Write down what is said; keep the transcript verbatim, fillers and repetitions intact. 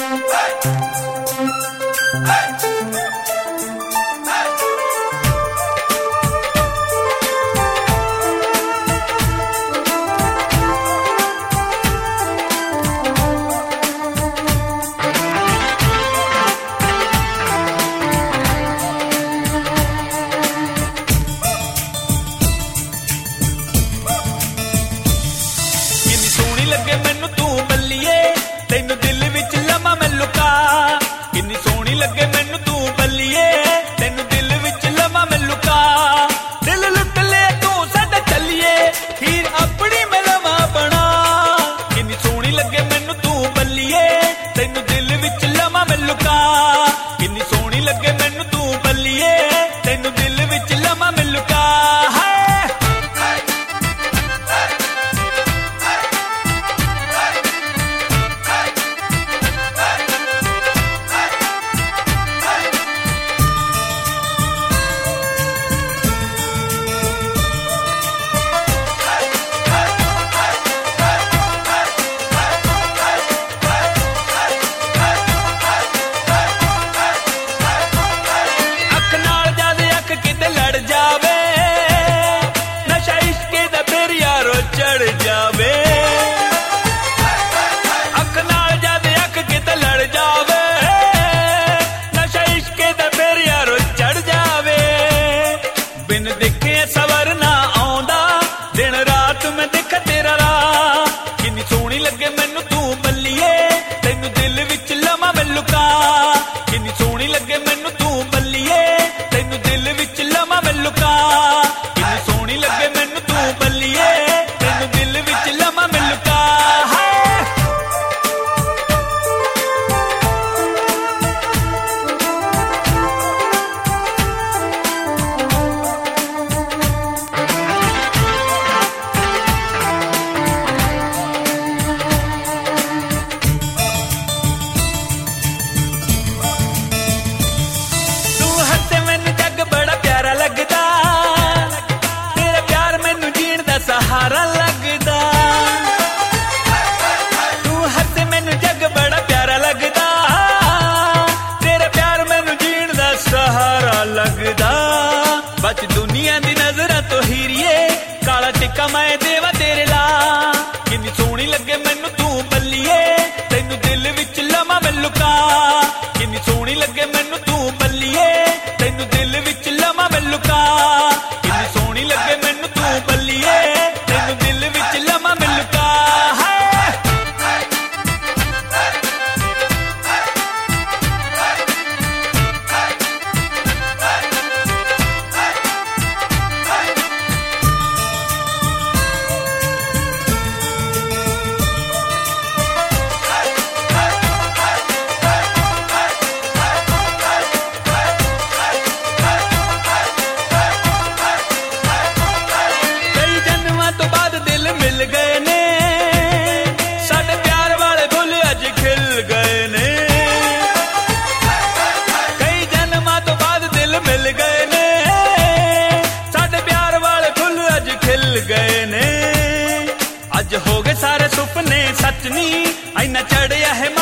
लगे मैनू तू बल्लिए तेनू दिल विच लमा मैं लुका। किन्नी सोहनी लगे मैनू तू बल्लिए तेनू दिल विच लमा मैं लुका। दिल लुट ले तू साडा चलिए हीर अपनी मैं लमा बना। किन्नी सोहनी लगे मैनू तू बल्लिए तेनू दिल विच लमा मैं लुका। किन्नी सोहनी लगे मैनू तू बल्लिए तेनू दिल विच लमा मैं लुका। चढ़ जावे अख नाल जद अख किते लड़ जावे नशा इश्के दा फिर यारो चढ़ जावे। बिन दिखे सवर ना आउंदा दिन रात मैं दिख तेरा राह। किन्नी सोहनी लगे मैनू तू बल्लिए तेनू दिल विच लमा मैं लुका। किन्नी सोहनी लगे मैनू तू बल्लिए तेनू दिल विच लमा मैं लुका। किन्नी सोहनी लगे मैनू तू बल्लिए दिल विच लमा मैं लुका। तू हंसे मैनू जग बड़ा प्यारा लगदा तेरा प्यार मैनू जीण दा सहारा लगदा। तू हंसे मैनू जग बड़ा प्यारा लगदा तेरा प्यार मैनू जीण दा सहारा लगदा। बच दुनिया दी नजरां तो हीरिए काला टिक्का मैं देवा तेरे ला। किन्नी सोहनी लगे मैनू तू बल्लिए तेनू दिल विच लमा मैं लुका। किन्नी सोहनी लगे मैनू तू बल्लिए तेनू दिल विच लमा मैं लुका। किन्नी सोहनी लगे मैनू तू बल्लिए तेनू दिल विच लमा मैं लुका। कई जन्मां तो बाद दिल मिल गए ने साडे प्यार वाले फुल अज खिल गए ने। कई जन्मां तो बाद दिल मिल गए ने साडे प्यार वाले फुल अज खिल गए ने। अज हो गए सारे सुपने सच नी इन्ना चढ़िया है